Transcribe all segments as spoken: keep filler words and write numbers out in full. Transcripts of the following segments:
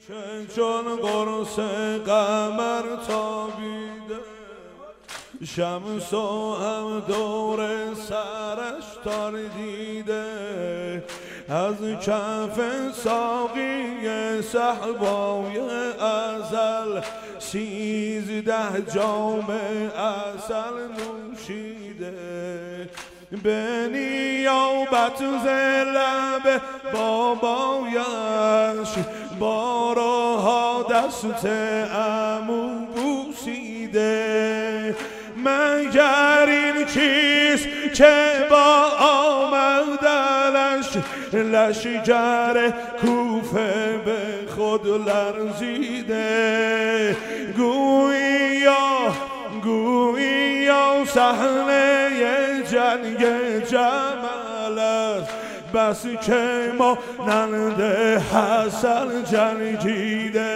که چون قرص قمر تابیده، شمس و هم دور سرش تاردیده، از کف ساقی صحبای ازل سیزده جام عسل نوشیده، به نیابت ز لب بابایش بارها دست عمو بوسیده. مگر این چیست که با آمدنش لشکر کوفه به خود لرزیده، گویا گویا صحنه جنگ جمل است، بس که مانند حسن جنگیده.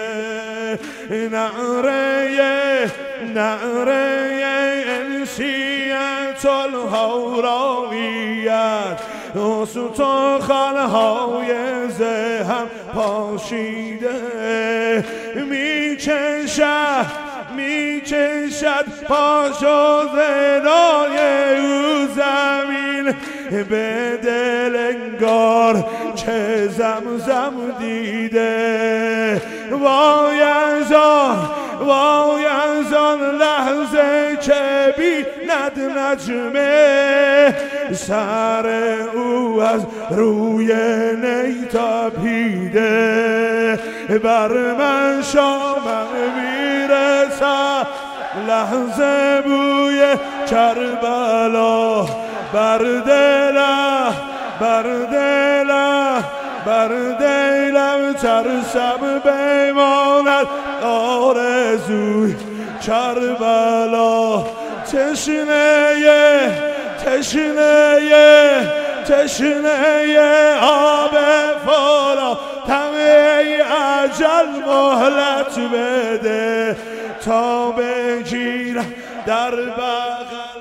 نعره نعره انسیت الهوراویت استخوان‌های ذهن پاشیده، می کشد می کشد پاش و زنای او زمین، به دل انگار که زمزم دیده. وای از آن وای از آن لحظه که بیند نجمه سر او از روی نی تپیده، بر من شامم میرسد لحظه بوی کربلا، بر دلم بر دلم بر دلم ترسم بماند آرزوی کربلا. تشنه تشنه تشنه آب فولا، طمع اجل مهلت بده تا بگیرم در بغل.